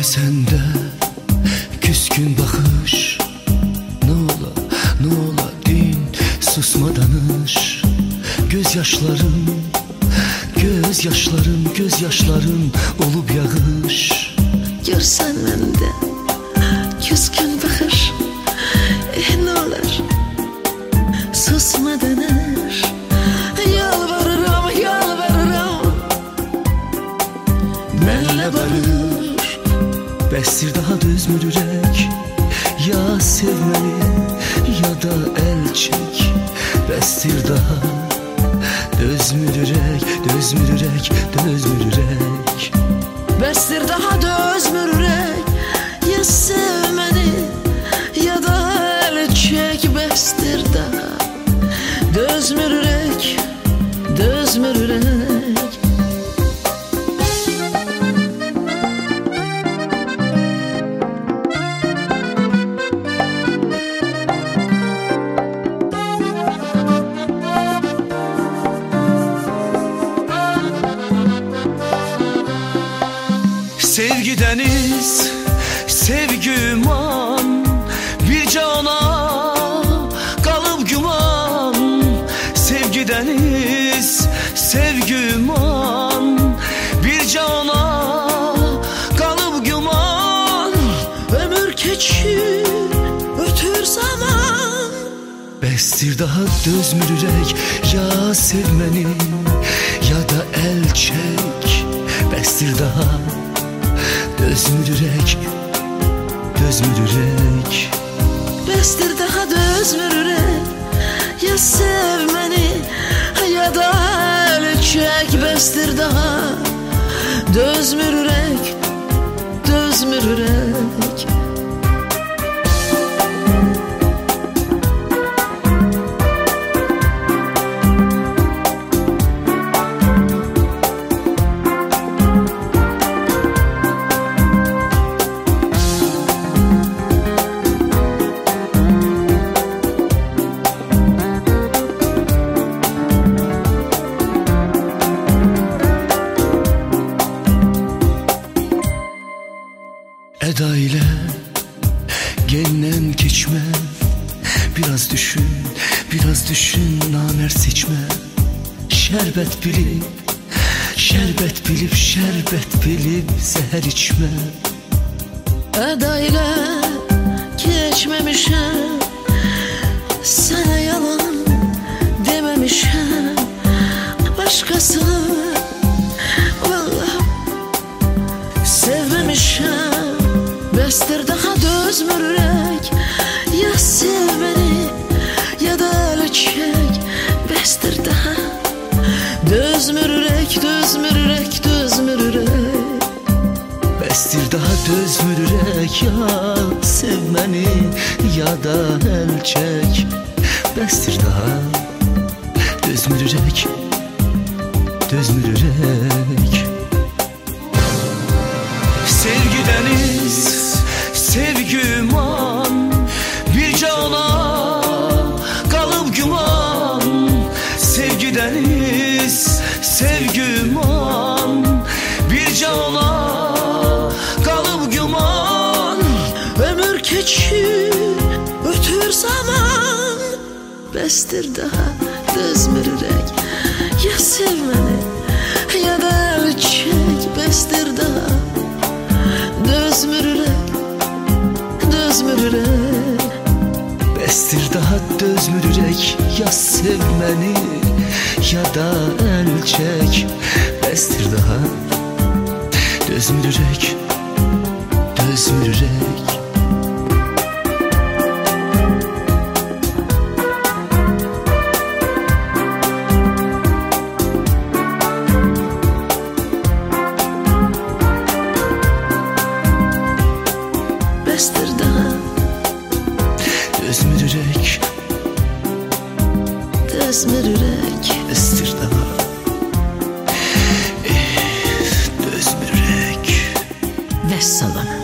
sende küskün bakış. Ne ola din susma danış. Gözyaşların olub yağış. Görsən məndə küskün baxış. Nə olar susma danış. Yalvarıram Mənlə barış. Bəsdir daha dözmür ürək. Ya sev məni ya da əl çək. Bəsdir daha dözmür ürək. Bəsdir daha dözmür ürək. Ya sev məni ya da əl çək. Bəsdir daha dözmür ürək. Sevgi deniz, sevgi ümman. Bircə ona qalıb güman. Sevgi deniz, sevgi ümman. Bircə ona qalıb güman. Ömür keçir, ötür zaman. Bəsdir daha dözmür ürək. Ya sev məni ya da əl çək. Bəsdir daha dözmür ürək. Bəsdir daha dözmür ürək. Ya sev məni ya da əl çək. Bəsdir daha dözmür ürək. Eda ile genden keçme. Biraz düşün namer seçme. Şerbet bilip zehir içme. Eda ile geçmemişim, sana yalan dememişim. Başkasını vallahi sevmemişim. Bəsdir daha dözmür ürək. Ya sev məni ya da əl çək. Bəsdir daha dözmür ürək. Bəsdir daha dözmür ürək. Ya sev məni ya da əl çək. Bəsdir daha dözmür ürək. Sevgi deniz, sevgi ümman. Bircə ona qalıb güman. Sevgi deniz, sevgi ümman. Bircə ona qalıb güman. Ömür keçir, ötür zaman. Bəsdir daha dözmür ürək. Ya sev məni ya da əl çək. Bəsdir daha dözmür ürək. Bəsdir daha dözmür ürək. Ya sev məni ya da əl çək. Bəsdir daha dözmür ürək. Bəsdir daha dözmür ürək. Bəsdir daha dözmür ürək. Vəssalam.